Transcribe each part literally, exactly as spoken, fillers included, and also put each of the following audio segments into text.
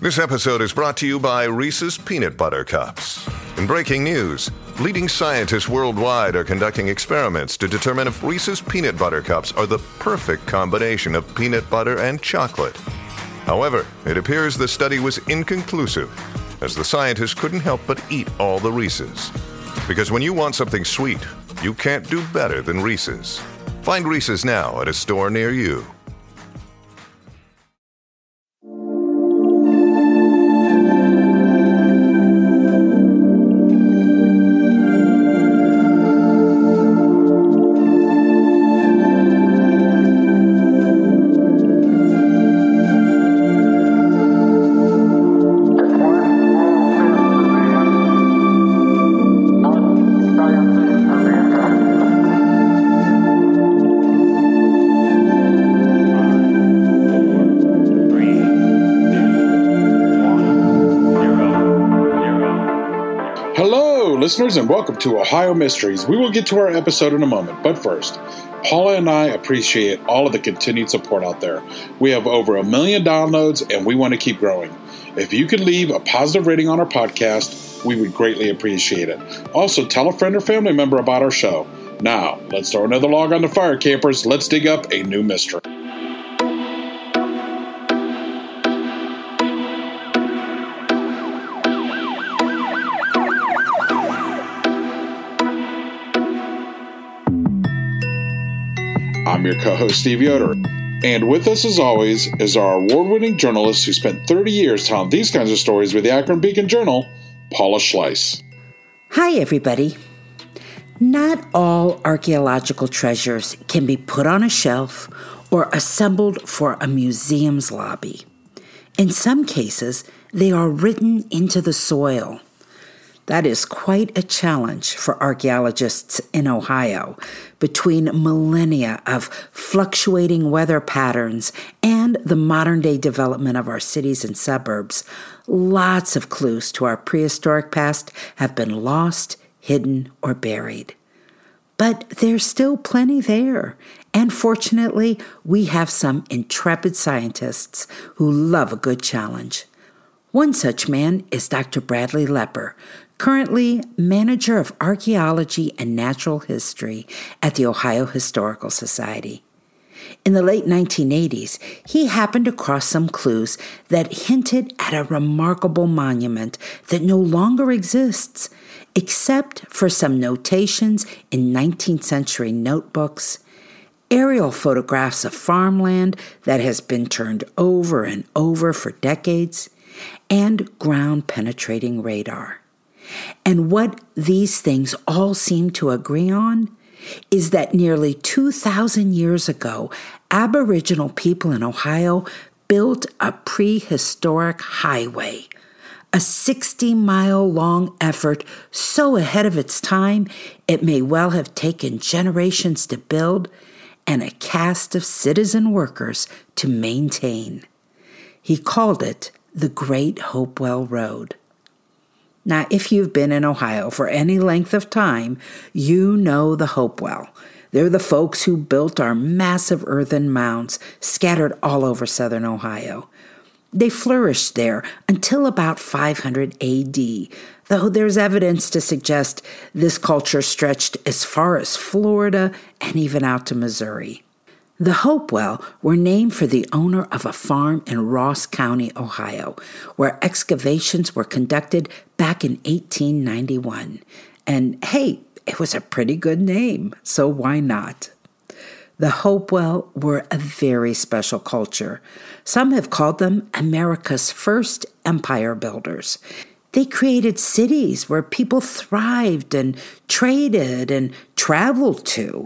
This episode is brought to you by Reese's Peanut Butter Cups. In breaking news, leading scientists worldwide are conducting experiments to determine if Reese's Peanut Butter Cups are the perfect combination of peanut butter and chocolate. However, it appears the study was inconclusive, as the scientists couldn't help but eat all the Reese's. Because when you want something sweet, you can't do better than Reese's. Find Reese's now at a store near you. Listeners, and welcome to Ohio Mysteries. We will get to our episode in a moment, but first, Paula and I appreciate all of the continued support out there. We have over a million downloads, and we want to keep growing. If you could leave a positive rating on our podcast, we would greatly appreciate it. Also, tell a friend or family member about our show. Now, let's throw another log on the fire, campers. Let's dig up a new mystery. I'm your co-host, Steve Yoder. And with us, as always, is our award-winning journalist who spent thirty years telling these kinds of stories with the Akron Beacon Journal, Paula Schleis. Hi, everybody. Not all archaeological treasures can be put on a shelf or assembled for a museum's lobby. In some cases, they are written into the soil. That is quite a challenge for archaeologists in Ohio. Between millennia of fluctuating weather patterns and the modern-day development of our cities and suburbs, lots of clues to our prehistoric past have been lost, hidden, or buried. But there's still plenty there, and fortunately, we have some intrepid scientists who love a good challenge. One such man is Doctor Bradley Lepper, currently manager of archaeology and natural history at the Ohio Historical Society. In the late nineteen eighties, he happened across some clues that hinted at a remarkable monument that no longer exists, except for some notations in nineteenth century notebooks, aerial photographs of farmland that has been turned over and over for decades, and ground-penetrating radar. And what these things all seem to agree on is that nearly two thousand years ago, Aboriginal people in Ohio built a prehistoric highway, a sixty-mile-long effort so ahead of its time it may well have taken generations to build and a cast of citizen workers to maintain. He called it the Great Hopewell Road. Now, if you've been in Ohio for any length of time, you know the Hopewell. They're the folks who built our massive earthen mounds scattered all over southern Ohio. They flourished there until about five hundred A D, though there's evidence to suggest this culture stretched as far as Florida and even out to Missouri. The Hopewell were named for the owner of a farm in Ross County, Ohio, where excavations were conducted back in eighteen ninety-one. And hey, it was a pretty good name, so why not? The Hopewell were a very special culture. Some have called them America's first empire builders. They created cities where people thrived and traded and traveled to.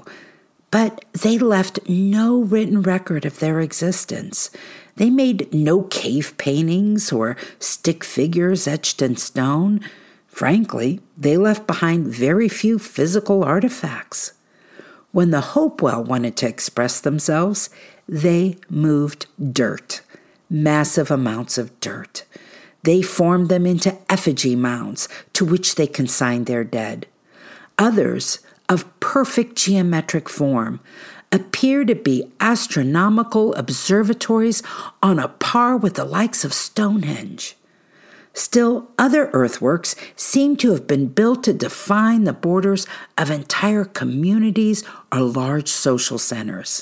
But they left no written record of their existence. They made no cave paintings or stick figures etched in stone. Frankly, they left behind very few physical artifacts. When the Hopewell wanted to express themselves, they moved dirt, massive amounts of dirt. They formed them into effigy mounds to which they consigned their dead. Others, of perfect geometric form, appear to be astronomical observatories on a par with the likes of Stonehenge. Still, other earthworks seem to have been built to define the borders of entire communities or large social centers.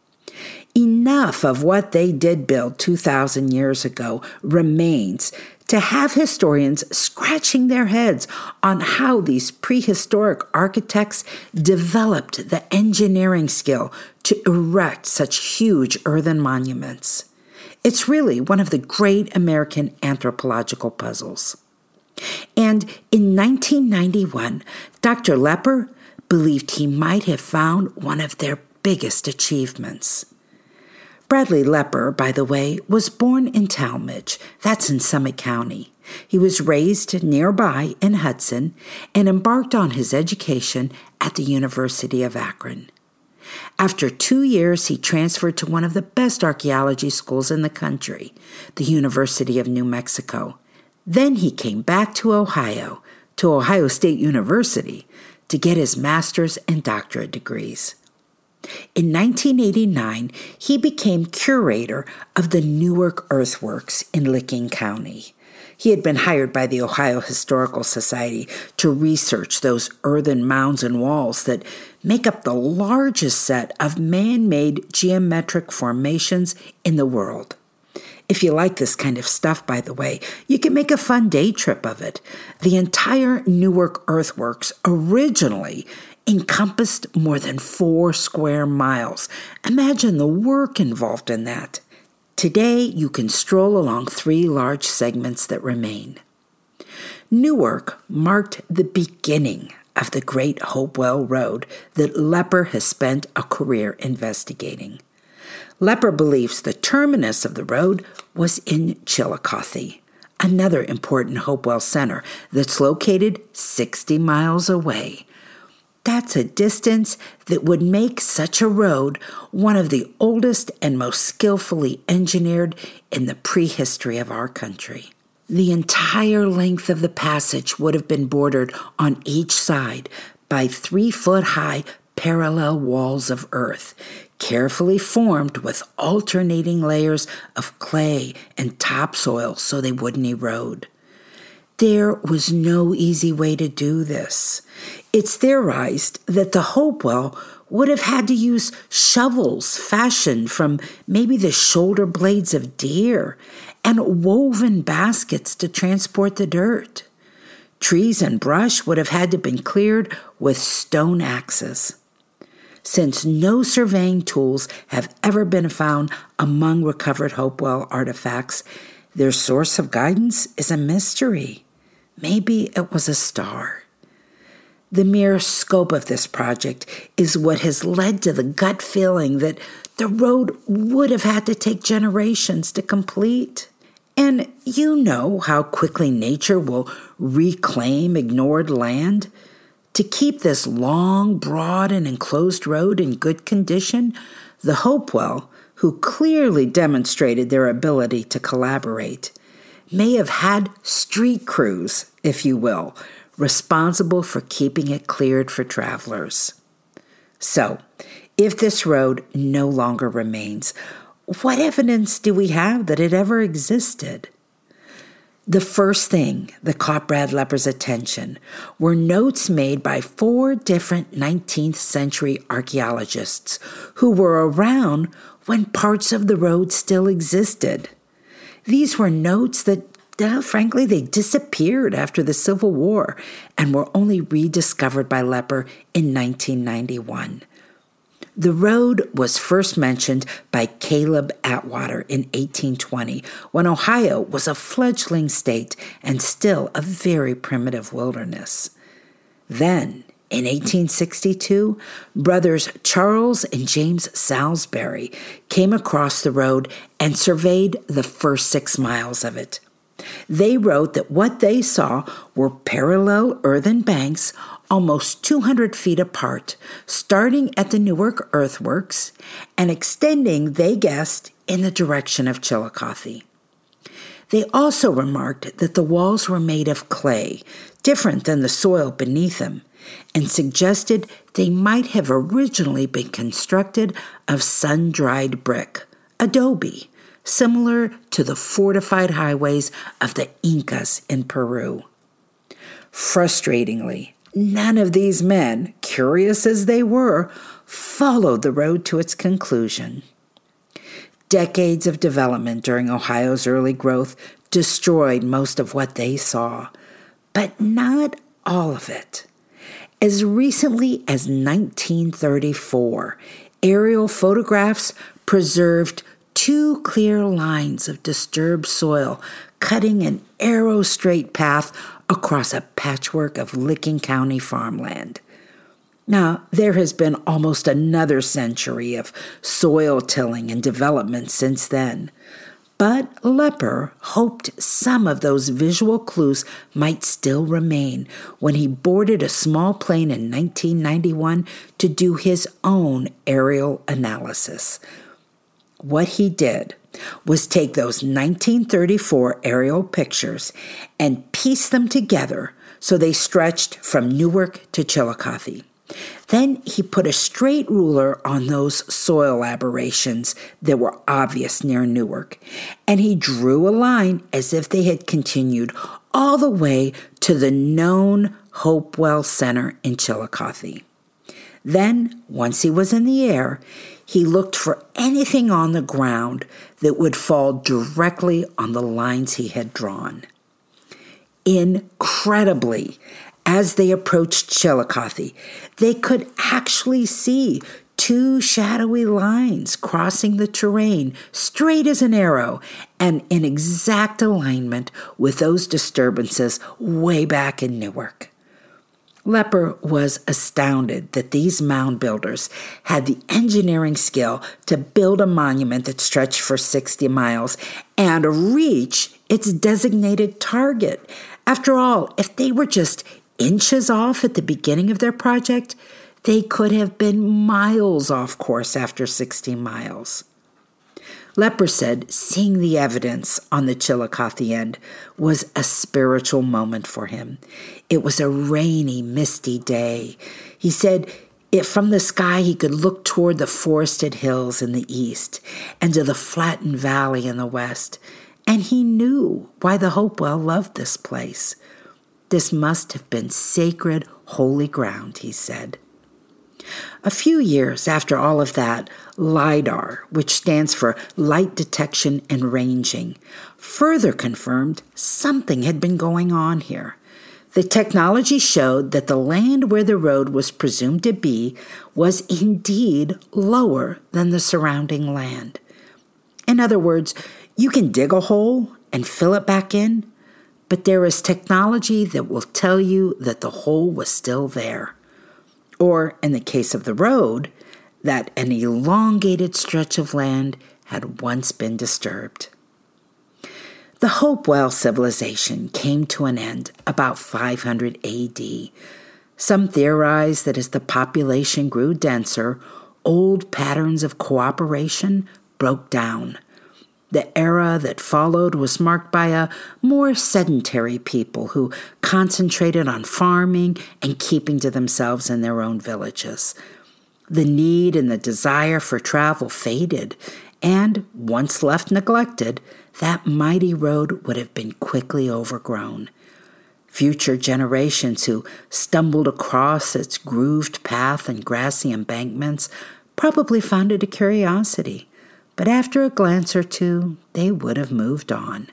Enough of what they did build two thousand years ago remains to have historians scratching their heads on how these prehistoric architects developed the engineering skill to erect such huge earthen monuments. It's really one of the great American anthropological puzzles. And in nineteen ninety-one, Doctor Lepper believed he might have found one of their biggest achievements. Bradley Lepper, by the way, was born in Talmadge, that's in Summit County. He was raised nearby in Hudson and embarked on his education at the University of Akron. After two years, he transferred to one of the best archaeology schools in the country, the University of New Mexico. Then he came back to Ohio, to Ohio State University, to get his master's and doctorate degrees. In nineteen eighty-nine, he became curator of the Newark Earthworks in Licking County. He had been hired by the Ohio Historical Society to research those earthen mounds and walls that make up the largest set of man-made geometric formations in the world. If you like this kind of stuff, by the way, you can make a fun day trip of it. The entire Newark Earthworks originally encompassed more than four square miles. Imagine the work involved in that. Today, you can stroll along three large segments that remain. Newark marked the beginning of the Great Hopewell Road that Lepper has spent a career investigating. Lepper believes the terminus of the road was in Chillicothe, another important Hopewell center that's located sixty miles away. That's a distance that would make such a road one of the oldest and most skillfully engineered in the prehistory of our country. The entire length of the passage would have been bordered on each side by three-foot-high parallel walls of earth, carefully formed with alternating layers of clay and topsoil so they wouldn't erode. There was no easy way to do this. It's theorized that the Hopewell would have had to use shovels fashioned from maybe the shoulder blades of deer and woven baskets to transport the dirt. Trees and brush would have had to have been cleared with stone axes. Since no surveying tools have ever been found among recovered Hopewell artifacts, their source of guidance is a mystery. Maybe it was a star. The mere scope of this project is what has led to the gut feeling that the road would have had to take generations to complete. And you know how quickly nature will reclaim ignored land. To keep this long, broad, and enclosed road in good condition, the Hopewell, who clearly demonstrated their ability to collaborate, may have had street crews, if you will, responsible for keeping it cleared for travelers. So, if this road no longer remains, what evidence do we have that it ever existed? The first thing that caught Brad Lepper's attention were notes made by four different nineteenth century archaeologists who were around when parts of the road still existed. These were notes that, uh, frankly, they disappeared after the Civil War and were only rediscovered by Lepper in nineteen ninety-one. The road was first mentioned by Caleb Atwater in eighteen twenty, when Ohio was a fledgling state and still a very primitive wilderness. Then, in eighteen sixty-two, brothers Charles and James Salisbury came across the road and surveyed the first six miles of it. They wrote that what they saw were parallel earthen banks almost two hundred feet apart, starting at the Newark Earthworks and extending, they guessed, in the direction of Chillicothe. They also remarked that the walls were made of clay, different than the soil beneath them, and suggested they might have originally been constructed of sun-dried brick, adobe, similar to the fortified highways of the Incas in Peru. Frustratingly, none of these men, curious as they were, followed the road to its conclusion. Decades of development during Ohio's early growth destroyed most of what they saw, but not all of it. As recently as nineteen thirty-four, aerial photographs preserved two clear lines of disturbed soil cutting an arrow-straight path across a patchwork of Licking County farmland. Now, there has been almost another century of soil tilling and development since then, but Lepper hoped some of those visual clues might still remain when he boarded a small plane in nineteen ninety-one to do his own aerial analysis. What he did was take those nineteen thirty-four aerial pictures and piece them together so they stretched from Newark to Chillicothe. Then he put a straight ruler on those soil aberrations that were obvious near Newark, and he drew a line as if they had continued all the way to the known Hopewell Center in Chillicothe. Then, once he was in the air, he looked for anything on the ground that would fall directly on the lines he had drawn. Incredibly, as they approached Chillicothe, they could actually see two shadowy lines crossing the terrain, straight as an arrow, and in exact alignment with those disturbances way back in Newark. Lepper was astounded that these mound builders had the engineering skill to build a monument that stretched for sixty miles and reach its designated target. After all, if they were just inches off at the beginning of their project, they could have been miles off course after sixty miles. Lepper said seeing the evidence on the Chillicothe end was a spiritual moment for him. It was a rainy, misty day. He said if from the sky he could look toward the forested hills in the east and to the flattened valley in the west, and he knew why the Hopewell loved this place. This must have been sacred, holy ground, he said. A few years after all of that, LIDAR, which stands for Light Detection and Ranging, further confirmed something had been going on here. The technology showed that the land where the road was presumed to be was indeed lower than the surrounding land. In other words, you can dig a hole and fill it back in, but there is technology that will tell you that the hole was still there. Or, in the case of the road, that an elongated stretch of land had once been disturbed. The Hopewell civilization came to an end about five hundred A D. Some theorize that as the population grew denser, old patterns of cooperation broke down. The era that followed was marked by a more sedentary people who concentrated on farming and keeping to themselves in their own villages. The need and the desire for travel faded, and once left neglected, that mighty road would have been quickly overgrown. Future generations who stumbled across its grooved path and grassy embankments probably found it a curiosity. But after a glance or two, they would have moved on.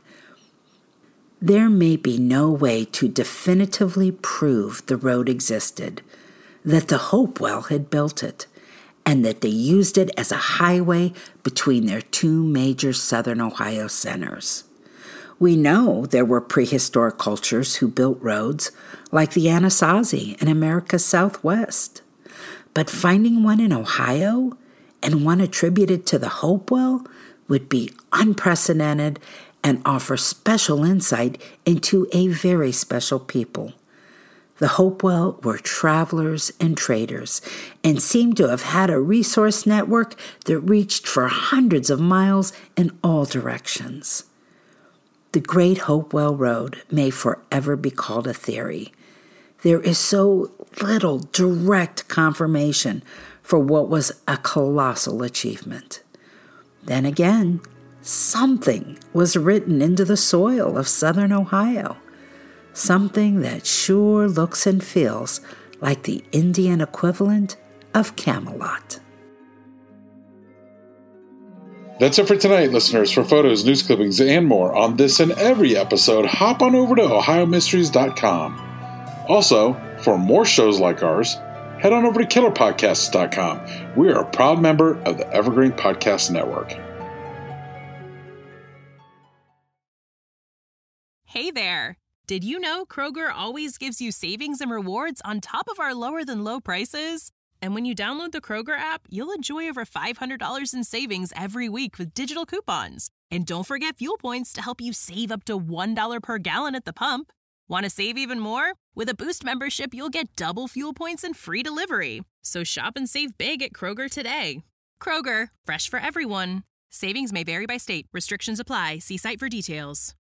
There may be no way to definitively prove the road existed, that the Hopewell had built it, and that they used it as a highway between their two major southern Ohio centers. We know there were prehistoric cultures who built roads, like the Anasazi in America's Southwest. But finding one in Ohio, and one attributed to the Hopewell, would be unprecedented and offer special insight into a very special people. The Hopewell were travelers and traders and seemed to have had a resource network that reached for hundreds of miles in all directions. The Great Hopewell Road may forever be called a theory. there is so little direct confirmation for what was a colossal achievement. Then again, something was written into the soil of southern Ohio, something that sure looks and feels like the Indian equivalent of Camelot. That's it for tonight, listeners. For photos, news clippings, and more on this and every episode, hop on over to ohio mysteries dot com. Also, for more shows like ours, head on over to killer podcasts dot com. We are a proud member of the Evergreen Podcast Network. Hey there! Did you know Kroger always gives you savings and rewards on top of our lower-than-low prices? And when you download the Kroger app, you'll enjoy over five hundred dollars in savings every week with digital coupons. And don't forget fuel points to help you save up to one dollar per gallon at the pump. Want to save even more? With a Boost membership, you'll get double fuel points and free delivery. So shop and save big at Kroger today. Kroger, fresh for everyone. Savings may vary by state. Restrictions apply. See site for details.